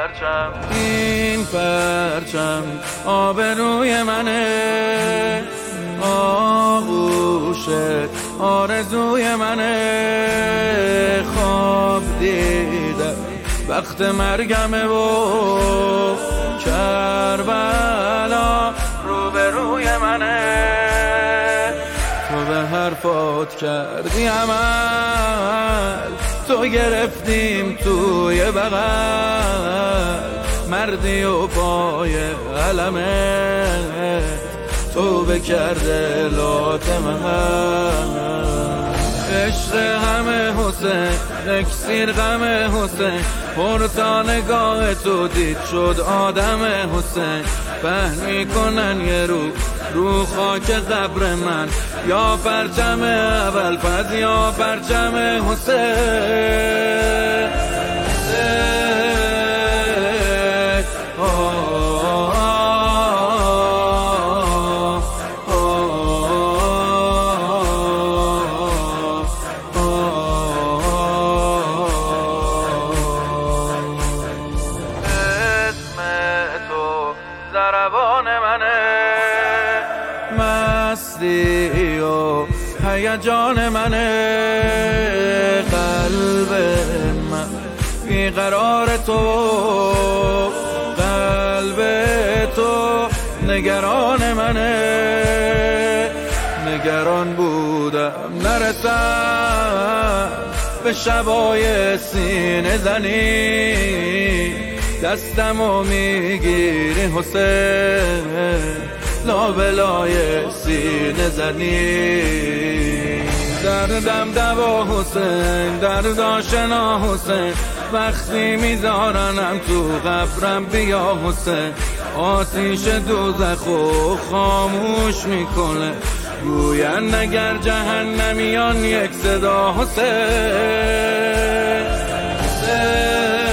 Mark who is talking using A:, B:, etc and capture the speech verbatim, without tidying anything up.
A: پرچم این پرچم آبروی منه، آغوشت آرزوی منه. خواب دیدم وقت مرگمه و کربلا روبروی منه. تو به حرفات کردی عمل، تو گرفتیم توی بغل، مردی و پای علمه تو بکرده لاتمه. عشق همه حسین اکسیر غم حسین، پرتا نگاه تو دید شد آدم حسین. پهن میکنن یه رو رو خاک قبر من، یا پرچم اول پس یا پرچم حسین. ضربان منه، مستی و هیجان منه. قلب من بیقرار تو، قلب تو نگران منه. نگران بودم نرسم به شبای سینه زنی، دستمو میگیری حسین لابلای سینه زنی. دردم دوا حسین درد آشنا حسین، وقتی میذارنم تو قبرم بیا حسین. آتیش دوزخو خاموش میکنه، گوین اگر جهنمیان یک صدا حسین. حسین